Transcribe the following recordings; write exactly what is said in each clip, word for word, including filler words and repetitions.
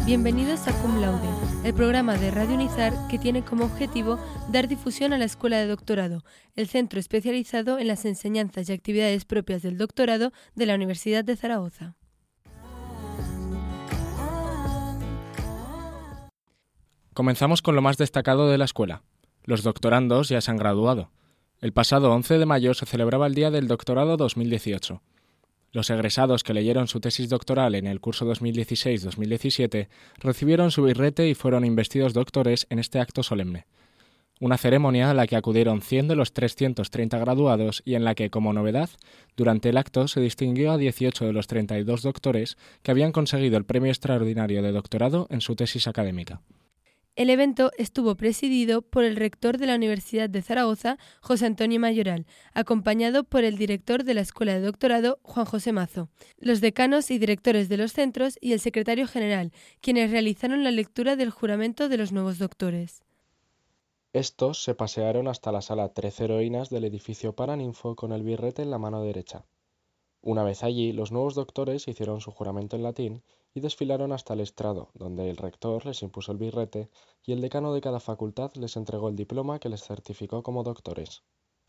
Bienvenidos a Cum Laude, el programa de Radio Unizar que tiene como objetivo dar difusión a la Escuela de Doctorado, el centro especializado en las enseñanzas y actividades propias del doctorado de la Universidad de Zaragoza. Comenzamos con lo más destacado de la escuela. Los doctorandos ya se han graduado. El pasado once de mayo se celebraba el Día del Doctorado dos mil dieciocho. Los egresados que leyeron su tesis doctoral en el curso dos mil dieciséis dos mil diecisiete recibieron su birrete y fueron investidos doctores en este acto solemne. Una ceremonia a la que acudieron cien de los trescientos treinta graduados y en la que, como novedad, durante el acto se distinguió a dieciocho de los treinta y dos doctores que habían conseguido el premio extraordinario de doctorado en su tesis académica. El evento estuvo presidido por el rector de la Universidad de Zaragoza, José Antonio Mayoral, acompañado por el director de la Escuela de Doctorado, Juan José Mazo, los decanos y directores de los centros y el secretario general, quienes realizaron la lectura del juramento de los nuevos doctores. Estos se pasearon hasta la sala Trece Heroínas del edificio Paraninfo con el birrete en la mano derecha. Una vez allí, los nuevos doctores hicieron su juramento en latín y desfilaron hasta el estrado, donde el rector les impuso el birrete y el decano de cada facultad les entregó el diploma que les certificó como doctores.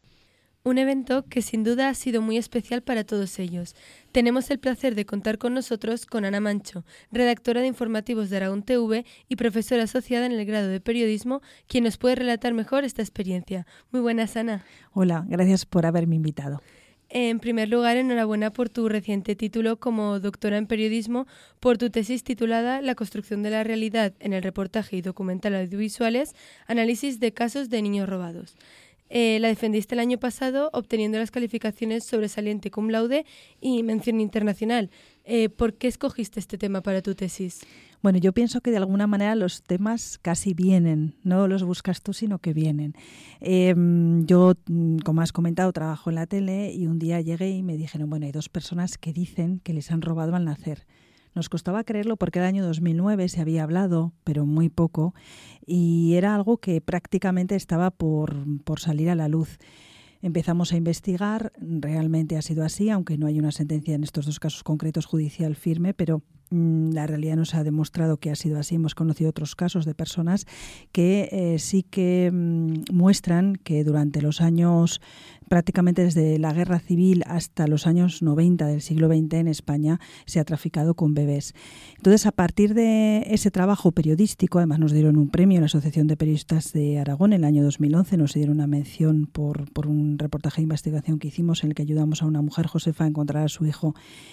Un evento que sin duda ha sido muy especial para todos ellos. Tenemos el placer de contar con nosotros con Ana Mancho, redactora de informativos de Aragón T V y profesora asociada en el grado de periodismo, quien nos puede relatar mejor esta experiencia. Muy buenas, Ana. Hola, gracias por haberme invitado. En primer lugar, enhorabuena por tu reciente título como doctora en periodismo, por tu tesis titulada La construcción de la realidad en el reportaje y documental audiovisuales, análisis de casos de niños robados. Eh, la defendiste el año pasado obteniendo las calificaciones sobresaliente cum laude y mención internacional. Eh, ¿Por qué escogiste este tema para tu tesis? Bueno, yo pienso que de alguna manera los temas casi vienen, no los buscas tú, sino que vienen. Eh, yo, como has comentado, trabajo en la tele y un día llegué y me dijeron, bueno, hay dos personas que dicen que les han robado al nacer. Nos costaba creerlo porque el año dos mil nueve se había hablado, pero muy poco, y era algo que prácticamente estaba por, por salir a la luz. Empezamos a investigar, realmente ha sido así, aunque no hay una sentencia en estos dos casos concretos judicial firme, pero mmm, la realidad nos ha demostrado que ha sido así. Hemos conocido otros casos de personas que eh, sí que mmm, muestran que durante los años, prácticamente desde la guerra civil hasta los años noventa del siglo veinte en España, se ha traficado con bebés. Entonces, a partir de ese trabajo periodístico, además nos dieron un premio en la Asociación de Periodistas de Aragón en el año dos mil once, nos dieron una mención por, por un un reportaje de investigación que hicimos en el que ayudamos a una mujer, Josefa, a encontrar a su hijo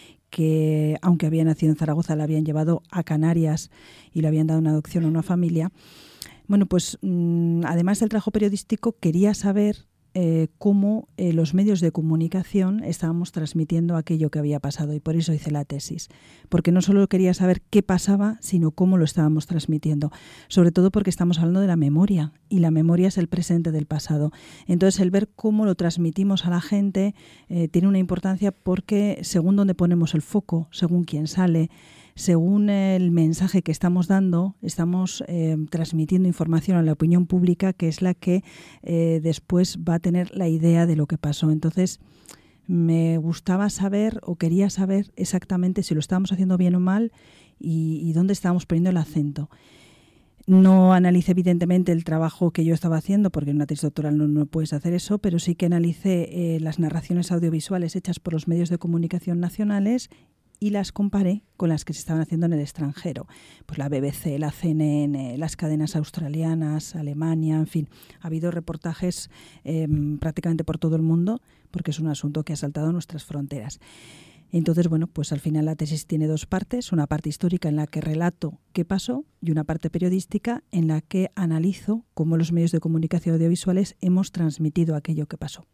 que, aunque había nacido en Zaragoza, le habían llevado a Canarias y le habían dado una adopción a una familia. Bueno, pues mmm, además del trabajo periodístico, quería saber eh, cómo eh, los medios de comunicación estábamos transmitiendo aquello que había pasado, y por eso hice la tesis. Porque no solo quería saber qué pasaba, sino cómo lo estábamos transmitiendo. Sobre todo porque estamos hablando de la memoria, y la memoria es el presente del pasado. Entonces, el ver cómo lo transmitimos a la gente eh, tiene una importancia porque según donde ponemos el foco, según quién sale, según el mensaje que estamos dando, estamos eh, transmitiendo información a la opinión pública, que es la que eh, después va a tener la idea de lo que pasó. Entonces, me gustaba saber o quería saber exactamente si lo estábamos haciendo bien o mal y, y dónde estábamos poniendo el acento. No analicé evidentemente el trabajo que yo estaba haciendo, porque en una tesis doctoral no, no puedes hacer eso, pero sí que analicé eh, las narraciones audiovisuales hechas por los medios de comunicación nacionales y las comparé con las que se estaban haciendo en el extranjero. Pues la B B C, la C N N, las cadenas australianas, Alemania, en fin. Ha habido reportajes eh, prácticamente por todo el mundo, porque es un asunto que ha saltado nuestras fronteras. Entonces, bueno, pues al final la tesis tiene dos partes, una parte histórica en la que relato qué pasó y una parte periodística en la que analizo cómo los medios de comunicación audiovisuales hemos transmitido aquello que pasó.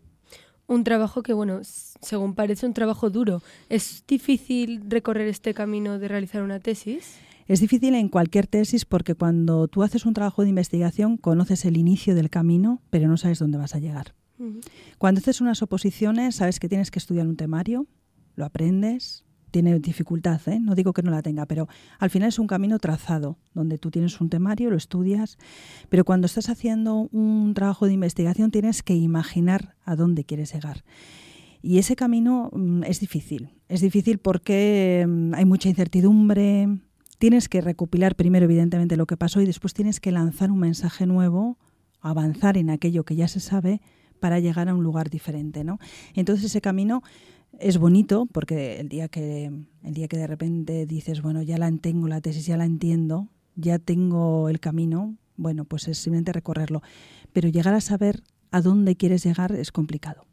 Un trabajo que, bueno, según parece un trabajo duro. ¿Es difícil recorrer este camino de realizar una tesis? Es difícil en cualquier tesis porque cuando tú haces un trabajo de investigación conoces el inicio del camino, pero no sabes dónde vas a llegar. Uh-huh. Cuando haces unas oposiciones sabes que tienes que estudiar un temario, lo aprendes, tiene dificultad, ¿eh? No digo que no la tenga, pero al final es un camino trazado, donde tú tienes un temario, lo estudias, pero cuando estás haciendo un trabajo de investigación tienes que imaginar a dónde quieres llegar. Y ese camino mm, es difícil, es difícil porque mm, hay mucha incertidumbre, tienes que recopilar primero, evidentemente, lo que pasó y después tienes que lanzar un mensaje nuevo, avanzar en aquello que ya se sabe para llegar a un lugar diferente, ¿no? Entonces ese camino es bonito porque el día que el día que de repente dices, bueno, ya la tengo la tesis, ya la entiendo, ya tengo el camino, bueno, pues es simplemente recorrerlo. Pero llegar a saber a dónde quieres llegar es complicado.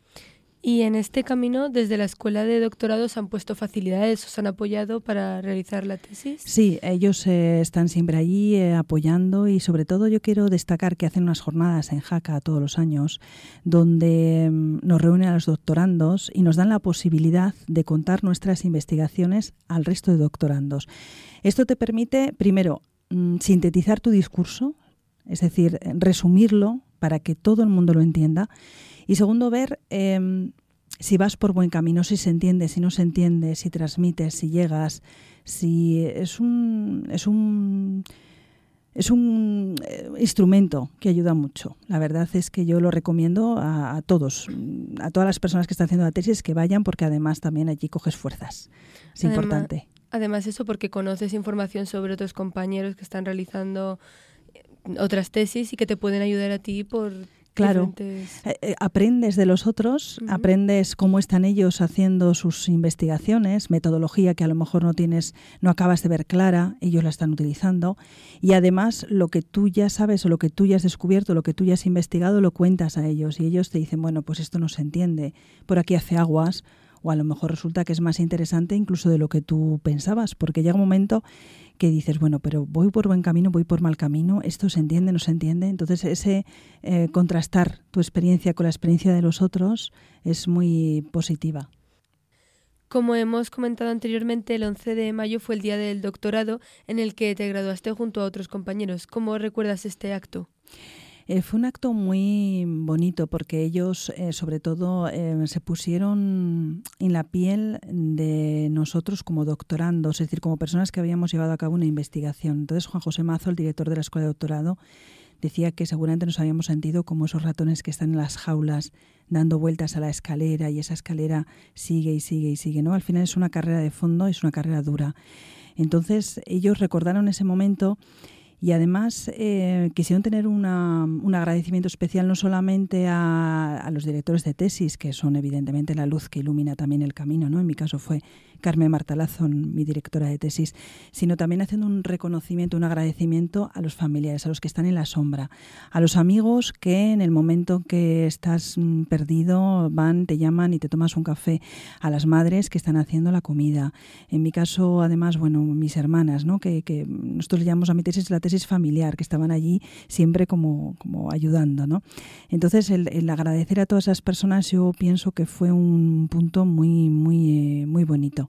Y en este camino, desde la Escuela de Doctorado, ¿os han puesto facilidades, os han apoyado para realizar la tesis? Sí, ellos eh, están siempre allí eh, apoyando y sobre todo yo quiero destacar que hacen unas jornadas en Jaca todos los años donde mm, nos reúnen a los doctorandos y nos dan la posibilidad de contar nuestras investigaciones al resto de doctorandos. Esto te permite, primero, mm, sintetizar tu discurso, es decir, resumirlo para que todo el mundo lo entienda. Y segundo, ver eh, si vas por buen camino, si se entiende, si no se entiende, si transmites, si llegas, si es un es un es un eh, instrumento que ayuda mucho. La verdad es que yo lo recomiendo a, a todos, a todas las personas que están haciendo la tesis que vayan, porque además también allí coges fuerzas. Es además, importante. Además eso porque conoces información sobre otros compañeros que están realizando otras tesis y que te pueden ayudar a ti por Claro, diferentes... eh, aprendes de los otros, uh-huh. aprendes cómo están ellos haciendo sus investigaciones, metodología que a lo mejor no tienes, no acabas de ver clara, ellos la están utilizando, y además lo que tú ya sabes o lo que tú ya has descubierto, lo que tú ya has investigado, lo cuentas a ellos y ellos te dicen, bueno, pues esto no se entiende, por aquí hace aguas, o a lo mejor resulta que es más interesante incluso de lo que tú pensabas, porque llega un momento que dices, bueno, pero voy por buen camino, voy por mal camino, esto se entiende, no se entiende. Entonces ese eh, contrastar tu experiencia con la experiencia de los otros es muy positiva. Como hemos comentado anteriormente, el once de mayo fue el día del doctorado en el que te graduaste junto a otros compañeros. ¿Cómo recuerdas este acto? Eh, fue un acto muy bonito porque ellos, eh, sobre todo, eh, se pusieron en la piel de nosotros como doctorandos, es decir, como personas que habíamos llevado a cabo una investigación. Entonces, Juan José Mazo, el director de la Escuela de Doctorado, decía que seguramente nos habíamos sentido como esos ratones que están en las jaulas dando vueltas a la escalera y esa escalera sigue y sigue y sigue, ¿no? Al final es una carrera de fondo, es una carrera dura. Entonces, ellos recordaron ese momento. Y además eh, quisieron tener una, un agradecimiento especial no solamente a, a los directores de tesis, que son evidentemente la luz que ilumina también el camino, ¿no? En mi caso fue Carmen Martalazón, mi directora de tesis, sino también haciendo un reconocimiento, un agradecimiento a los familiares, a los que están en la sombra, a los amigos que en el momento que estás perdido van, te llaman y te tomas un café, a las madres que están haciendo la comida. En mi caso, además, bueno, mis hermanas, ¿no? Que, que nosotros le llamamos a mi tesis la tesis familiar, que estaban allí siempre como, como ayudando, ¿no? Entonces, el, el agradecer a todas esas personas yo pienso que fue un punto muy, muy, eh, muy bonito.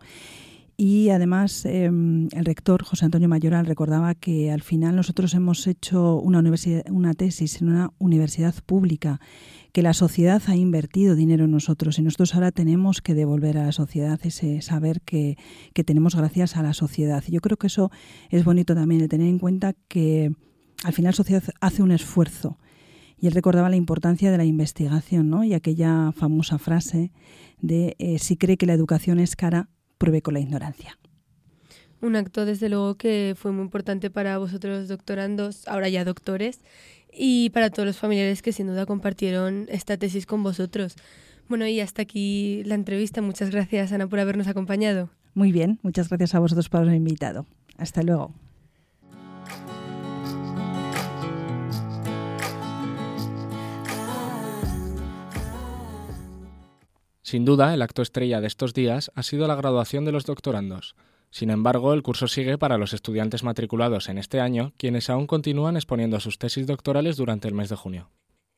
Y además eh, el rector José Antonio Mayoral recordaba que al final nosotros hemos hecho una, universidad, una tesis en una universidad pública, que la sociedad ha invertido dinero en nosotros y nosotros ahora tenemos que devolver a la sociedad ese saber que, que tenemos gracias a la sociedad. Y yo creo que eso es bonito también, de tener en cuenta que al final la sociedad hace un esfuerzo. Y él recordaba la importancia de la investigación, ¿no? Y aquella famosa frase de eh, si cree que la educación es cara, pruebe con la ignorancia. Un acto, desde luego, que fue muy importante para vosotros doctorandos, ahora ya doctores, y para todos los familiares que sin duda compartieron esta tesis con vosotros. Bueno, y hasta aquí la entrevista. Muchas gracias, Ana, por habernos acompañado. Muy bien, muchas gracias a vosotros por haberme invitado. Hasta luego. Sin duda, el acto estrella de estos días ha sido la graduación de los doctorandos. Sin embargo, el curso sigue para los estudiantes matriculados en este año, quienes aún continúan exponiendo sus tesis doctorales durante el mes de junio.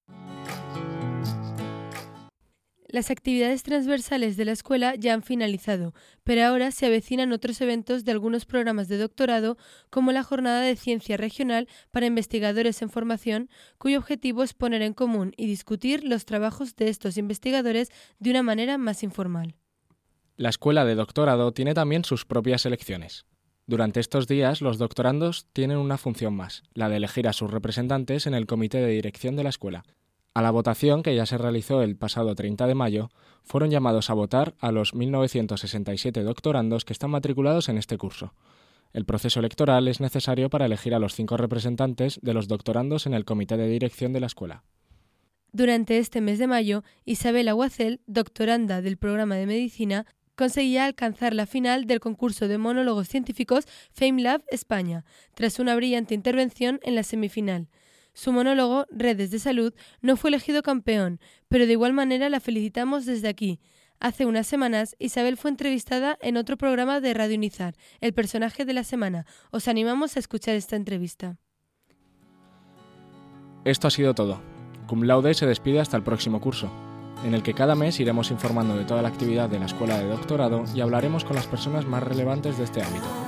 Las actividades transversales de la escuela ya han finalizado, pero ahora se avecinan otros eventos de algunos programas de doctorado, como la Jornada de Ciencia Regional para Investigadores en Formación, cuyo objetivo es poner en común y discutir los trabajos de estos investigadores de una manera más informal. La escuela de doctorado tiene también sus propias elecciones. Durante estos días, los doctorandos tienen una función más, la de elegir a sus representantes en el comité de dirección de la escuela. A la votación, que ya se realizó el pasado treinta de mayo, fueron llamados a votar a los mil novecientos sesenta y siete doctorandos que están matriculados en este curso. El proceso electoral es necesario para elegir a los cinco representantes de los doctorandos en el comité de dirección de la escuela. Durante este mes de mayo, Isabel Aguacel, doctoranda del programa de medicina, conseguía alcanzar la final del concurso de monólogos científicos FameLab España, tras una brillante intervención en la semifinal. Su monólogo, Redes de Salud, no fue elegido campeón, pero de igual manera la felicitamos desde aquí. Hace unas semanas, Isabel fue entrevistada en otro programa de Radio Unizar, El personaje de la semana. Os animamos a escuchar esta entrevista. Esto ha sido todo. Cum Laude se despide hasta el próximo curso, en el que cada mes iremos informando de toda la actividad de la Escuela de Doctorado y hablaremos con las personas más relevantes de este ámbito.